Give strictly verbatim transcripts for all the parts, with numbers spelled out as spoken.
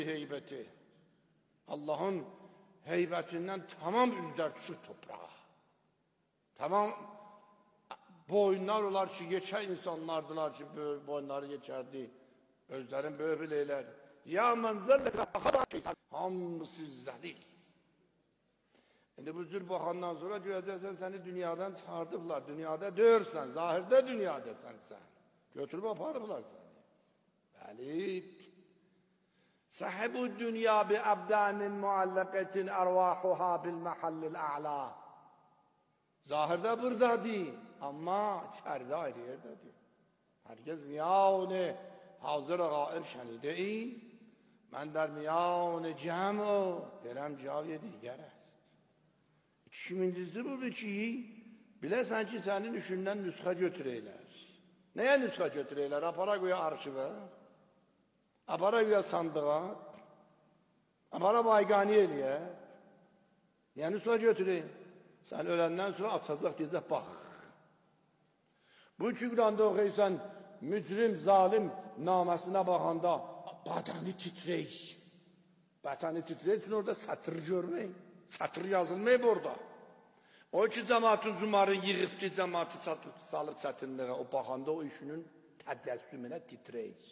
heybəti. Allahın heybətindən tamam üzlər düşür toprağa. Tamam boyunlar olar ki, geçər insanlardılar ki, boyunları geçərdi. Özlərin böyrül eylər. Ya mənzəllə hamısı zəlil. İndi bu cür baxandan sonra görəcəksən, səni dünyadan çıxardıblar. Dünyada döyürsən, zahirdə dünyadasən sən. Götürüb aparıblar səni. Bəli. Sahibu dünya bi abdanin muallaqatin arvahuha bil mahallil a'la. Zahirdə buradadır, amma içəridə ayrı yerdədir. Herkes miyavne hazır gair şenideyin. Mən der miyavne cəmu derəm caviye diger است. İkincisi budur ki, biləsən ki, sənin üçündən nüsxə götürəylər. Nəyə nüsxə götürəylər? Apara qoya arşivə, apara qoya sandığa, apara bayqani eləyə. Yəni nüsxə götürəyək. Sən öləndən sonra açacaq, deyəcək, bax. Bu iki Quranda oxuysan, mücrim, zalim naməsinə baxanda badəni titrəyik. Badəni titrəyik üçün orada satır görmək. Satır yazılmayıb orada. O iki cəmatın zumarı yığıbdı, cəmatı salıb çətinliğə. O baxanda o işinin təcəssümünə titrəyik.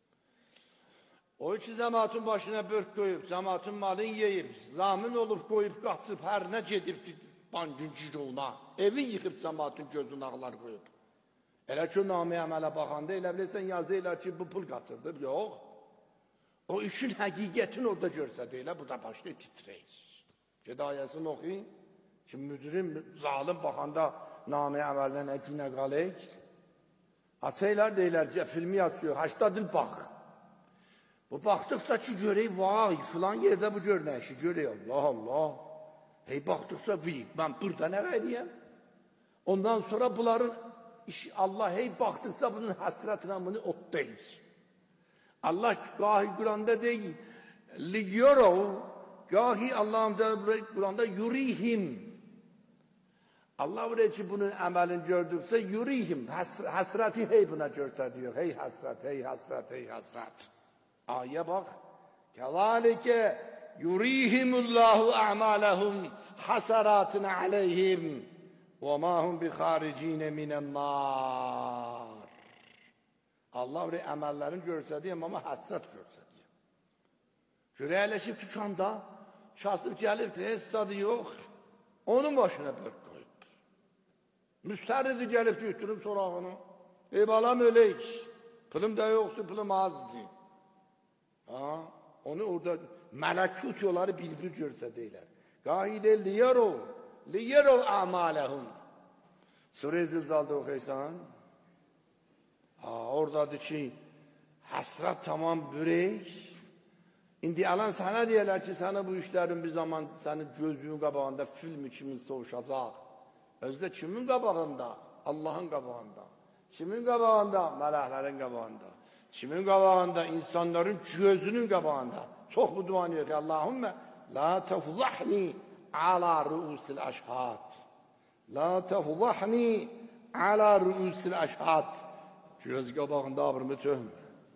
O iki cəmatın başına börk qoyub, cəmatın malını yeyib, zamin olub qoyub, qaçıb, hər nə gedib bancın cirovuna. Evi yıxıb cəmatın gözünün ağlar qoyub. Elə ki, o naməyə əmələ baxanda elə bilirsən, yazı elə ki, bu pul qaçırdır. Yox. O işin həqiqətini orada görsədi elə, bu da başlayıb titrəyir. Gedayəsini oxuyun ki, mücrim, zalim baxanda naməyə əməlinə nə günə qalək. Açaylar deyilər ki, filmi açıyor, haçda dil bax. Bu baxdıqsa ki, görək, vay, filan yerdə bu gör nə işi, görək, Allah, Allah. Hey, baxdıqsa, vay, mən burada nə edəyəm? Ondan sonra bunların işi, Allah, hey, baxdıqsa bunun həsrətinə bunu otdayız. Allah gahi Quranda deyil, liyorov, gahi Allah'ın Kur'an'da yurihim. Allah buraya ki bunun əməlini gördüksə yurihim. Həsrəti hey buna görsə diyor. Hey həsrət, hey həsrət, hey həsrət. Aya bak. Kəzalike yurihimullahu a'malahum hasaratin aleyhim ve ma hum bi xaricin minen nar. Allah buraya əməllərini görsədiyəm, amma həsrət görsədiyəm. Görəyələşib tükanda, kasıb gəlib ki, heç tadı yox, onun başına börk qoyub. Müstəridi gəlib götürüb sorağını. Ey balam ölək, pulum da yoxdur, pulum azdır. Ha? Onu orada mələkut yolları bir-bir görsədiylər. Qaidə liyərov, liyərov a'maləhum. Surə-i Zilzal'da oxuysan, ha, oradadır ki, həsrət tamam bürək. İndi alan sana deyirlər ki, sənə bu işlərin bir zaman sənin gözünün qabağında film kimin soğuşacaq. Özdə kimin qabağında? Allahın qabağında. Kimin qabağında? Mələklərin qabağında. Kimin qabağında? İnsanların gözünün qabağında. Çox bu duanı yox ki, Allahümmə la tefzahni ala ruusil əşhad. La tefzahni ala ruusil əşhad. Göz qabağında abrımı töhmə.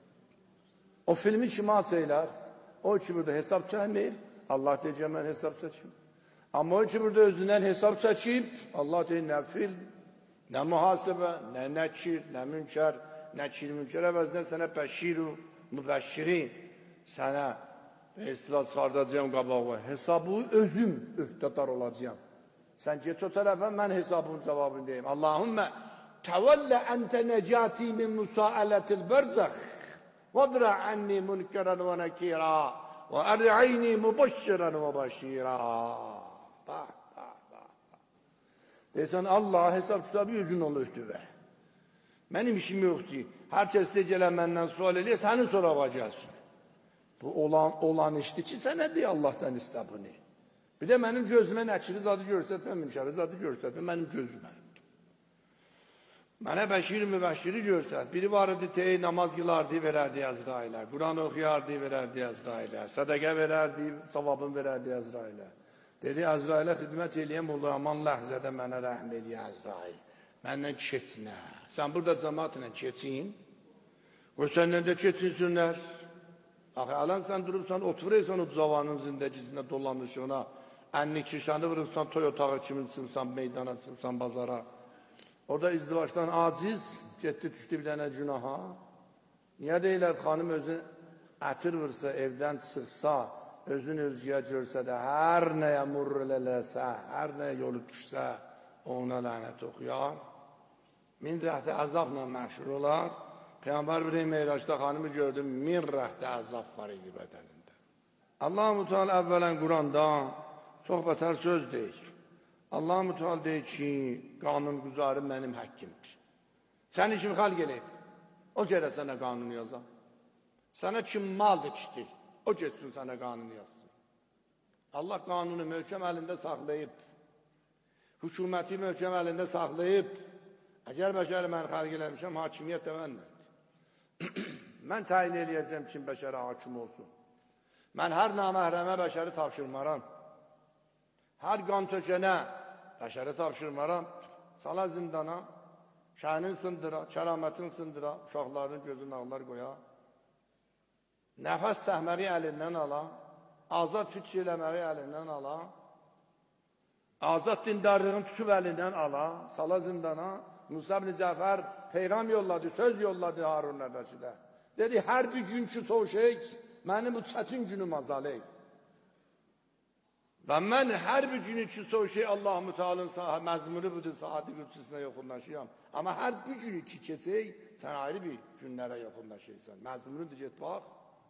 O filmi kime atsaylar? O ki burada hesap çəkmir, Allah deyəcək, mən hesap çəkim. Amma o ki burada özündən hesap çəkib, Allah deyir, nə film, nə mühasibə, nə nəkir, nə münkər, nəkir, münkər əvəzinə sənə bəşiru, mübəşşiri, sənə istilah çıxardacağım qabağa. Hesabı özüm öhdədar olacağım. Sən geç o tərəfə, mən hesabın cavabını deyim. Allahümmə təvəllə əntə nəcati min müsaələtil bərzəx. وَضْرَ عَنِّي مُنْكَرًا وَنَكِيرًا وَأَرْعَيْنِي مُبَشِّرًا وَبَشِيرًا. Bax, bax, bax. Deysən, Allah hesab kitabı yüzün olur üstüvə. Mənim işim yoxdur. Hər kəs də gələn məndən sual eləyir, sənin sorağa gəlsin. Bu olan, olan işdir ki, sənə deyə Allahdan istə bunu. Bir də mənim gözümə nəkiri zadı görsətmə, münkəri zadı görsətmə, mənim gözümə. Mənə bəşir mübəşiri görsət. Biri var idi, tey namaz qılardı, verərdi Əzrailə. Quran oxuyardı, verərdi Əzrailə. Sədəqə verərdi, savabın verərdi Əzrailə. Dedi, Əzrailə xidmət eləyəm, ola aman ləhzədə mənə rəhm eləyə Əzrail. Məndən keçinə. Sən burada cəmatla keçin. O səndən də keçinsinlər. Axı, alən sən durubsan, oturursan o zavanın zindəcisində dolanışına, ənlik şişanı vurubsan, toy otağı kimi çıxırsan, meydana çıxırsan, bazara. Orada izdivaçdan aciz, getdi, düşdü bir dənə günaha. Niyə deyilər, xanım özü ətir vursa, evdən çıxsa, özünü özgüyə görsə də, hər nəyə murrul eləsə, hər nəyə yolu düşsə, ona lənət oxuyar. Min rəhdə əzabla məşhur olar. Peyğəmbər bir Meyracda xanımı gördüm, min rəhdə əzab var idi bədənində. Allah-u Teala əvvələn Quranda çox bətər söz deyir. Allah-u Teala deyir ki, qanun-güzarı mənim həkkimdir. Səni kim xalq eləyib? O kərə sənə qanun yazar. Sənə kim mal dikişdir? O geçsin sənə qanun yazsın. Allah qanunu möhkəm əlində saxlayıb, hüküməti möhkəm əlində saxlayıb, əgər bəşəri mən xalq eləmişəm, hakimiyyət də məndən. Mən təyin eləyəcəm kim bəşərə hakim olsun. Mən hər naməhrəmə bəşəri tapşırmaram. Hər qan tökənə bəşəri tapşırmaram. Sala zindana, şəhinin sındıra, kəramətin sındıra, uşaqların gözünün ağlar qoya. Nəfəs səhməri əlindən ala, azad fikir eləməyi əlindən ala, azad dindarlığın tutub əlindən ala, sala zindana. Musa ibn Cəfər peyğam yolladı, söz yolladı Harun Rəşidə. Dedi, hər bir günkü soğuşək, mənim bu çətin günüm azalək. Və mən hər bir gün üçün soğuşək, Allah-u Teala'nın məzmunu budur, saati qüdsüsünə yoxunlaşıyam. Amma hər bir gün iki keçək, sən ayrı bir günlərə yoxunlaşıysan. Məzmunudur, get bax.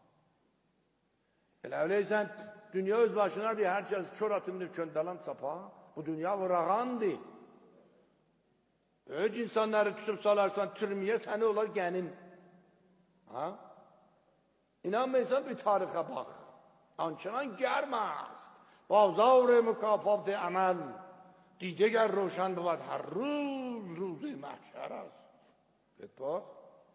Elə öyleysən, dünya öz başına deyir, hər kəs kör atımını köndələn çapa, bu dünya vurağandır. Böyük insanları tutup salarsan türmeye, səni olar gənim. Ha? İnanmayırsan bir tarixə bax. Ançınan gəlməz. Bazavr-ı mükafat-ı əməl. Didigər roşan بود hər ruz ruzi məhşər است. Get bax.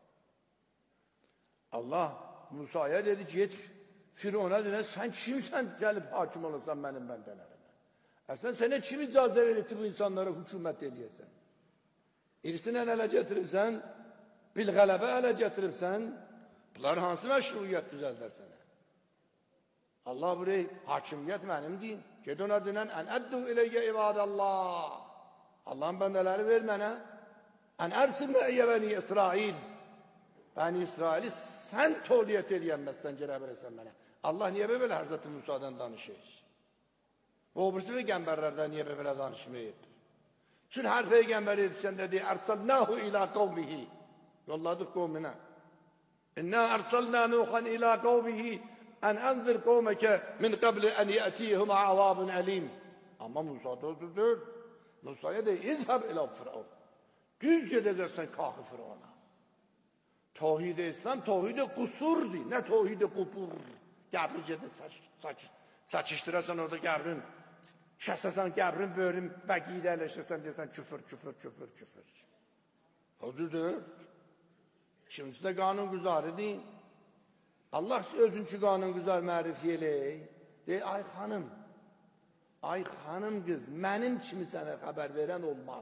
Allah Musa'ya dedi ki, get Firavuna dedi, sən kimsən gəlib hakim olasan mənim bəndələrimə? Əslən sənə kim icazə verirdi bu insanlara hükümət eləyəsən? İrsinə ələ gətiribsən, bilğələbə ələ gətiribsən, bunların hansı məşruiyyət düzəldər sənə? Allah burayı, hakimiyyət mənim deyin. Ged ona dinən, ən əddu iləyyə ibadəllah. Allah'ın bəndələri ver mənə. Ən ərsin mə'iyyə bəni İsrail. Bəni İsraili sən toliyyət eləyənməzsən, gələ bilirsən mənə. Allah niyə belə Həzrəti Musa'dan danışır? O birisi peyğəmbərlərdən niyə belə danışmayıb? Çün hər peyğəmbər edişən dedi, ərsəlnəhu ilə qavmihi. Yolladık qavminə. İnnə ərsəlnə Nuxan ilə qavmihi ən ənzir qavməkə min qəbli ən yətiyhum azabun əlim. Amma Musa da özürdür. Musa'ya deyir, izhəb ilə Firavun. Düz gedəcəksən kalkı Firavuna. Tavhid İslam, tavhid qusurdur, nə tavhid qupur. Qəbri gedib saçışdırasan orada qəbrin. Şəsəsən qəbrin, bölüm, bəqidə ələşəsən, desən küfür, küfür, küfür, küfür. Odudur. İkincisi də qanun güzarıdır. Allah özünkü qanun güzar mərifə eləyək. Deyək, ay xanım, ay xanım qız, mənim kimi sənə xəbər verən olmaz.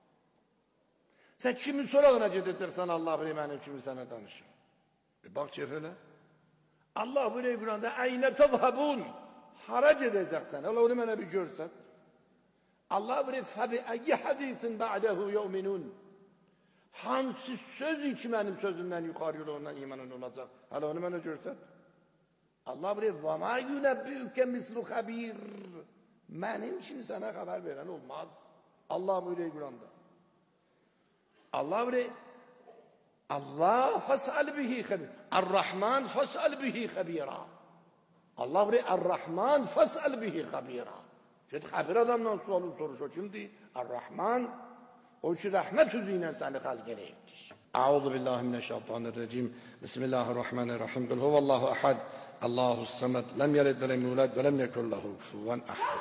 Sən kimin sorağına gedəcəksən, Allah bilir, mənim kimi sənə danışır. E, bax, kef elə. Allah bilir, Quranda, əynə təzhabun. Hara gedəcəksən, Allah onu mənə bir görsən. Allah bilir, fəbi əyyə hədisin bə'dəhu yevminun. Hansı söz ki mənim sözümdən yuxarı yolu ondan imanın olacaq. Hala onu mənə görsən. Allah bilir, və mə yunəbbüyükə mislu xəbir. Mənim kimi sənə xəbər verən olmaz. Allah bilir, Quranda. Allah bilir, Allah fəsəl bihi xəbir. Ər-Rahman fəsəl bihi xəbira. Allah bilir, Ər-Rahman fəsəl bihi xəbira. Ged xəbir adamdan sualı soruş, o kimdir? Ər-Rahman, o ki rəhmət üzü ilə səni xəlq eləyibdir. Əuzu billahi minəşşeytanirracim. Bismillahirrahmanirrahim. Qul huvallahu əhəd, Allahus-səməd, ləm yəlid və ləm yulad və ləm yekun lehu kufuven əhəd.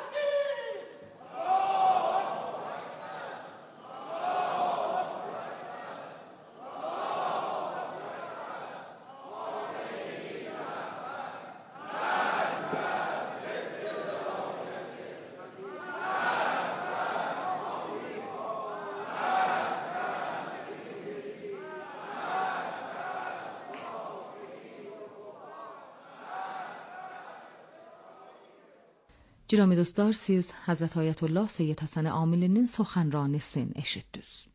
Cürami dostlar, siz Hazreti Ayetullah Seyyid Hasan Amili'nin sөхənranısını eşitdiniz.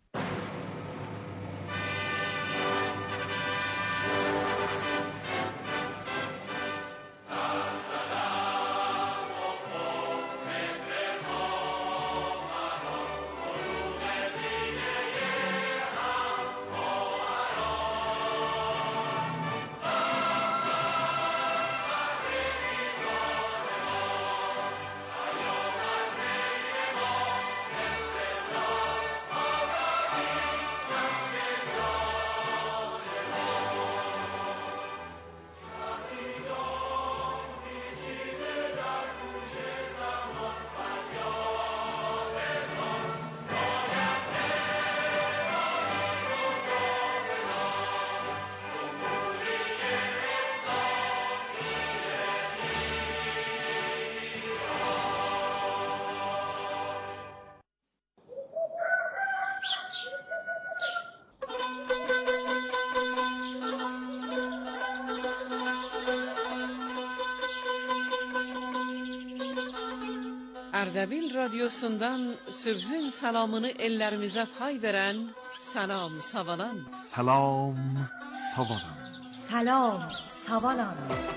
Ardabil radyosundan sübhün salamını ellerimize pay veren Salam Savalan. Salam Savalan. Salam Savalan.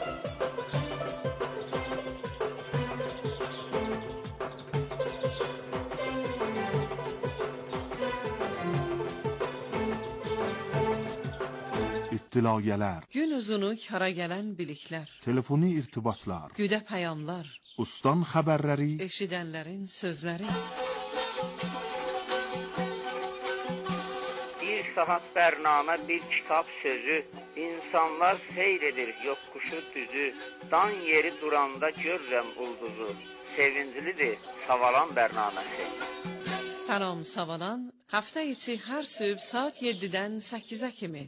İttilayeler, Gün uzunu kara gelen bilikler, telefoni irtibatlar, güde peyamlar, ustan haberleri, eşidenlerin sözleri. Bir saat bername, bir kitap sözü, insanlar seyredir yokkuşu düzü, dan yeri duranda görrem ulduzu, sevinclidir Savalan bernamesi. Salam Savalan, hafta içi her sübh saat yediden sekize kimi.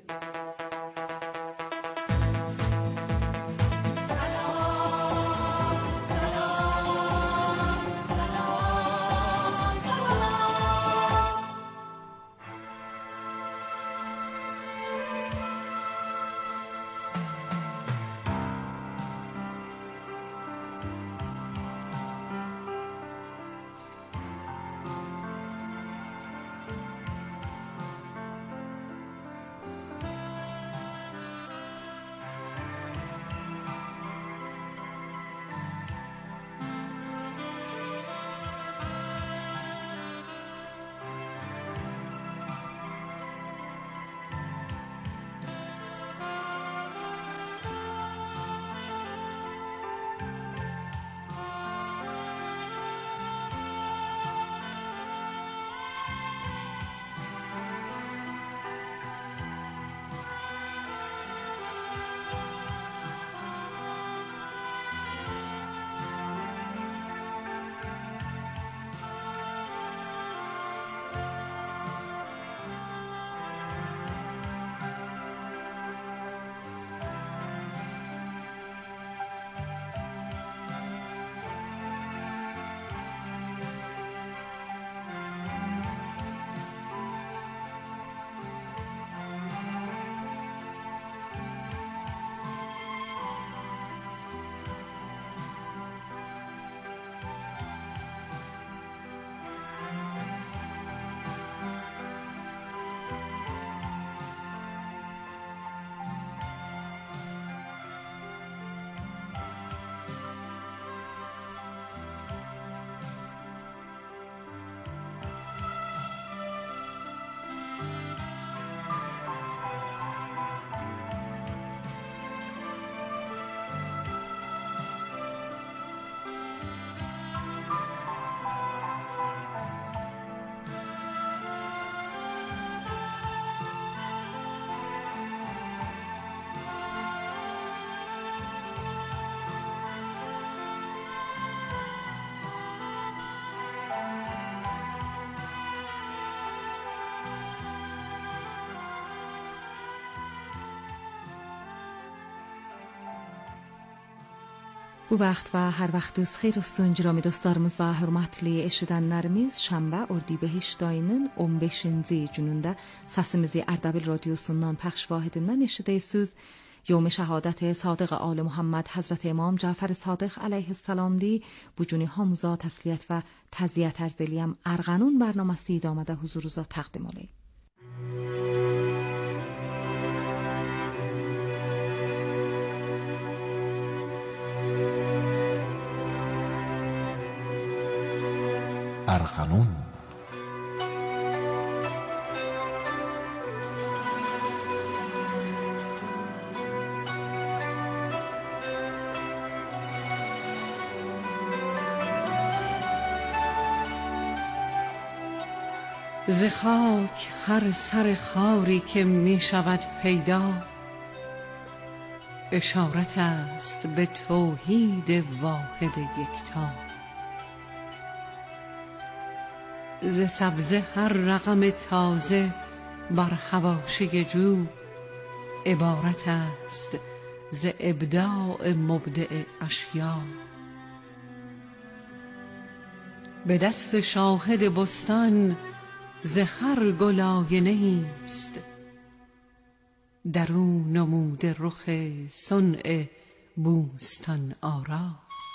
Bu vaxt və hər vaxtınız xeyir olsun cürami dostlarımız və hörmətli eşidənlərimiz. Şənbə Ordubehişt ayının on beşinci günündə səsimizi Ardabil radyosundan pəxş vahidindən eşidəysiniz. یوم شهادت صادق آل محمد حضرت امام جعفر صادق علیه السلام دی بوجونی هموزا تسلیت و تزیت ارزلیم ارغنون برنامه سید آمده حضوروزا تقدیم علی. ارغنون ز خاک هر سر خاری که می شود پیدا، اشارت است به توحید واحد یکتا. ز سبزه هر رقم تازه بر حواشی جو، عبارت است ز ابداع مبدع اشیا. به دست شاهد بستان ز هر گل آینه است، در او نموده رخ صنع بوستان آرا.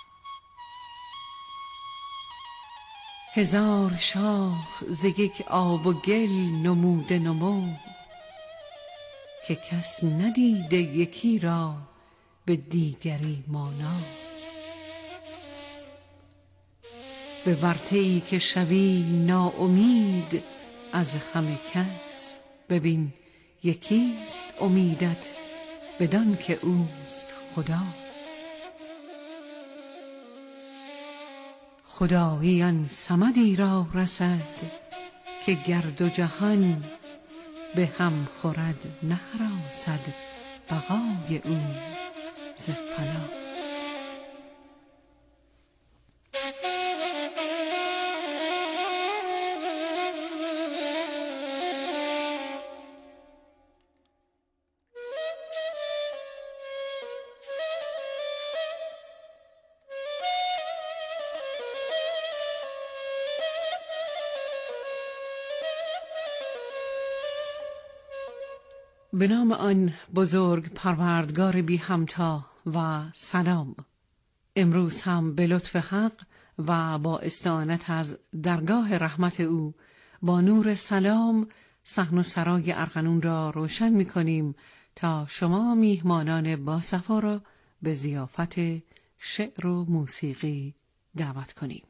هزار شاخ ز یک آب و گل نموده نمو، که کس ندیده یکی را به دیگری مانا. به ورطه‌ای که شوی ناامید از همه کس، ببین یکیست امیدت بدان که اوست خدا. خدایی آن صمدی را رسد که گرد و جهان به هم خورد، نهراسد بقای او ز فنا. به نام آن بزرگ پروردگار بی همتا و سلام. امروز هم به لطف حق و با استعانت از درگاه رحمت او با نور سلام صحن و سرای ارغنون را روشن می کنیم تا شما میهمانان با صفا را به ضیافت شعر و موسیقی دعوت کنیم.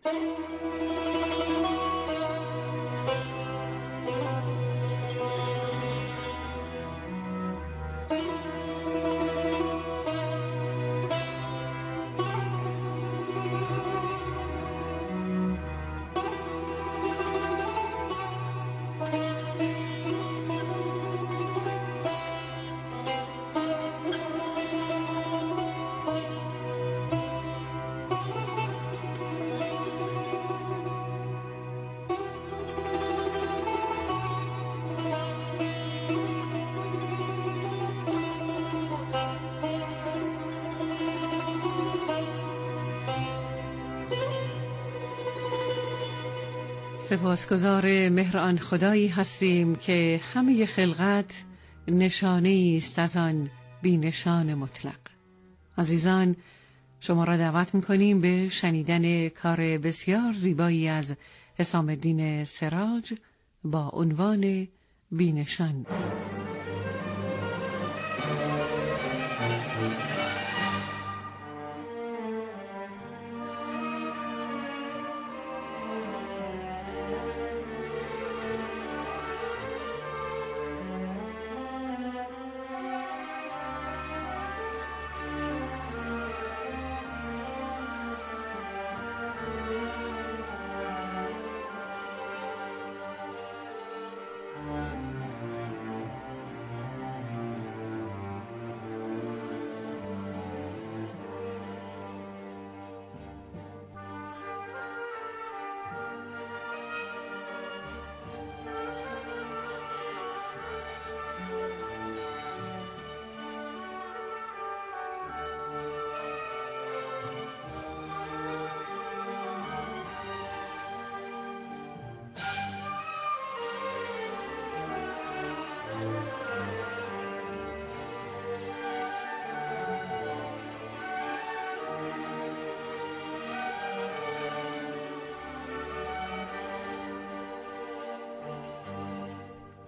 سپاسگزار مهر آن خدایی هستیم که همه خلقت نشانه است از آن بی نشان مطلق. عزیزان، شما را دعوت می‌کنیم به شنیدن کار بسیار زیبایی از حسام الدین سراج با عنوان بی نشان.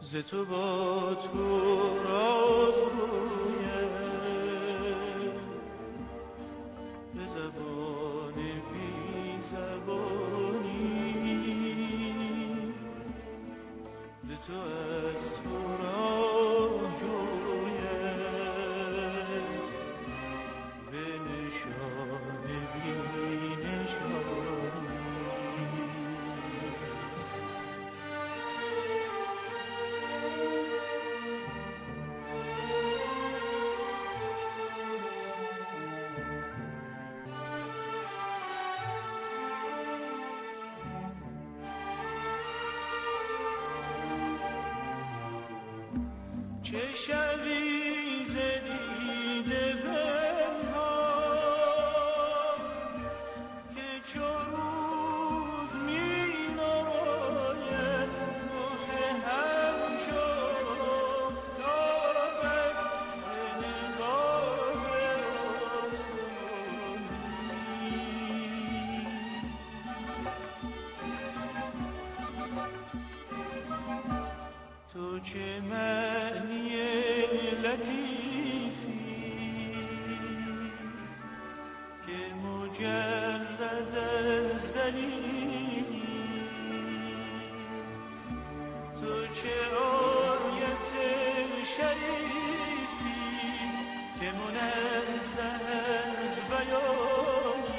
ز تو با تو راز گویم به زبان بی زبانی به تو از تو راه جویم به نشان بی نشانی. چه شبی ز دیده پنهان که چو روز می نماید رخ همچو آفتابت ز نگاه آسمانی. تو چه معنی لطیفی که مجرد از دلیلی، تو چه آیت شریفی که منزه از بیانی.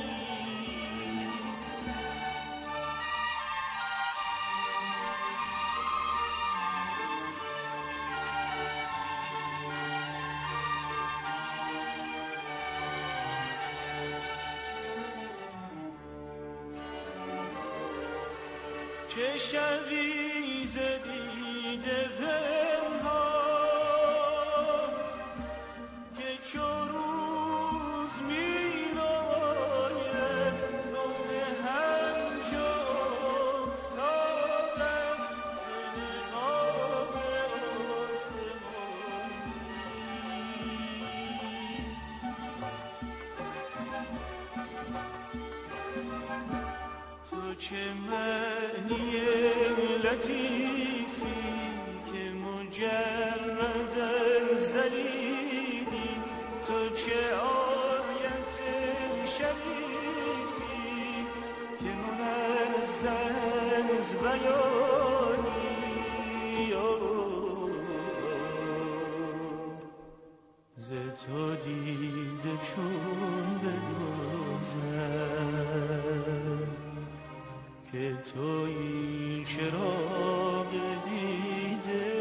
چه شبی ز دیده پنهان که چو روز می نماید رخ همچو آفتابت ز نگاه آسمانی. تو چه معنی لطیفی که مجرد از دلیلی، تو چه آیت شریفی که منزه از بیانی. ز تو دیده چون بدوزم که تویی چراغ دیده،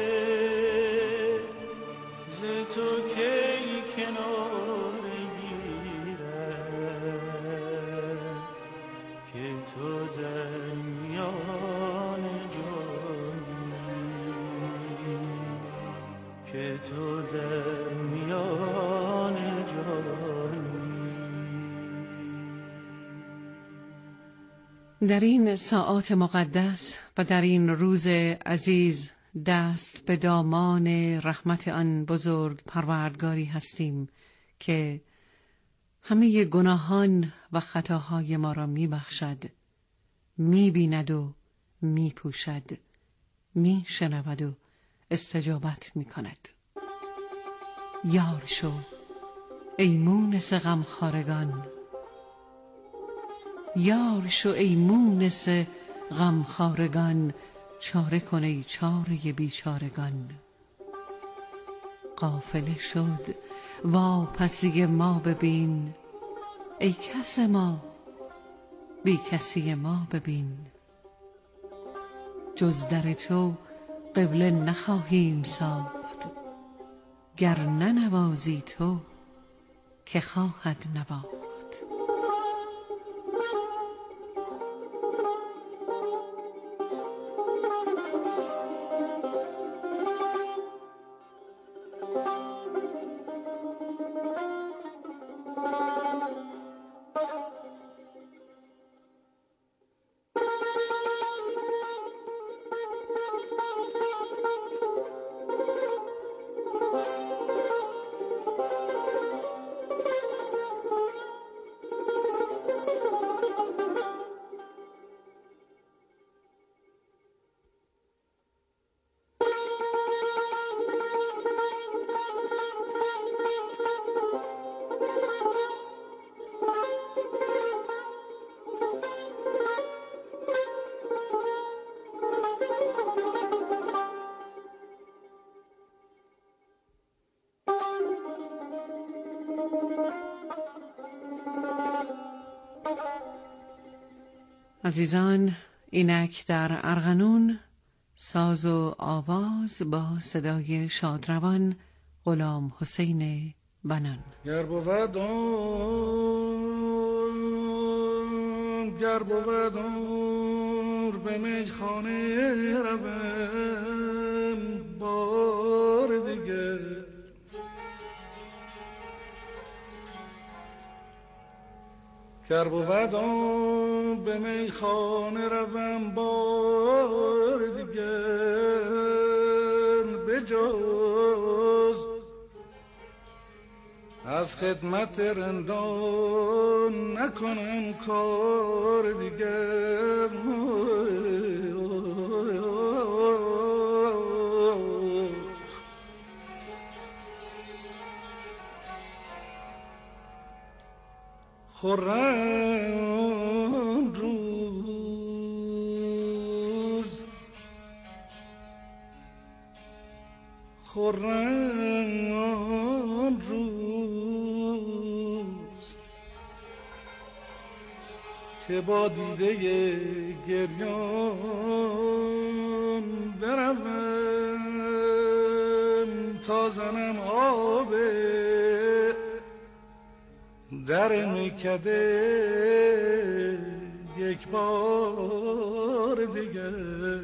ز تو کی کنار گیرم که تو در میان جانی، که تو در میان جانی. در این ساعات مقدس و در این روز عزیز دست به دامان رحمت آن بزرگ پروردگاری هستیم که همه گناهان و خطاهای ما را می بخشد، می بیند و می پوشد، می شنود و استجابت می کند. یار شو ای مونس غمخوارگان، یار شو ای مونس غمخوارگان، چاره کن ای چاره بیچارگان. قافله شد واپسی ما ببین، ای کس ما بی کسی ما ببین. جز در تو قبله نخواهیم ساخت، گر ننوازی تو که خواهد نواخت. عزیزان، اینک در ارغنون ساز و آواز با صدای شادروان غلام حسین بنان. گر بود عمر گر بود عمر به میخانه روم بار دیگر، گر بود عمر به میخانه روم بار دیگر، به جز از خدمت رندان نکنم کار دیگر. خرم روز خرم روز که با دیده گریان بروم تا زنم آب در میکده یک بار دیگر.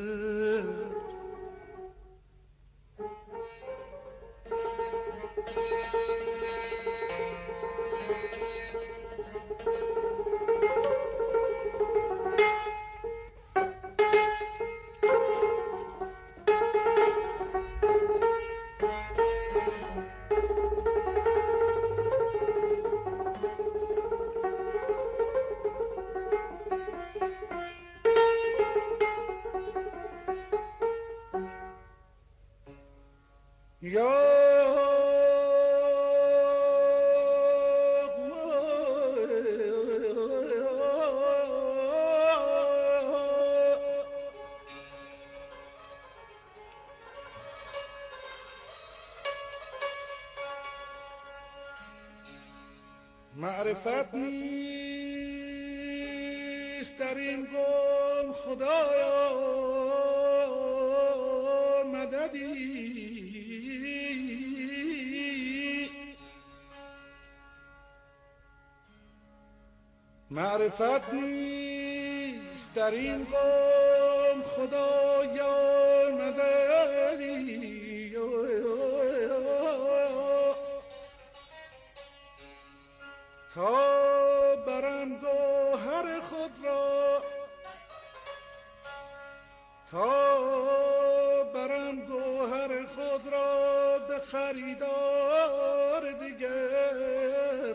معرفت نیست در این قوم خدایا مددی، معرفت نیست در این قوم خدایا مددی، تا برم گوهر خود را تا برم گوهر خود را به خریدار دیگر.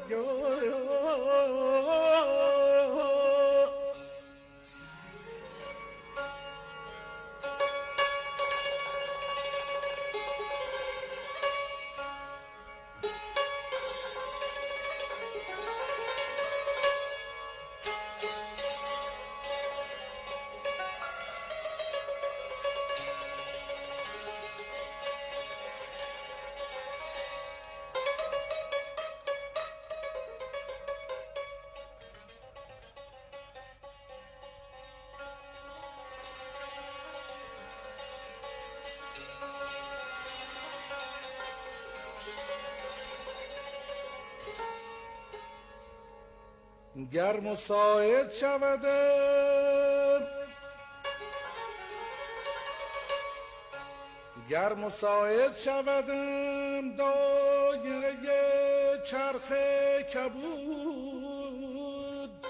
گر مساعد شودم گر مساعد شودم دایره چرخ کبود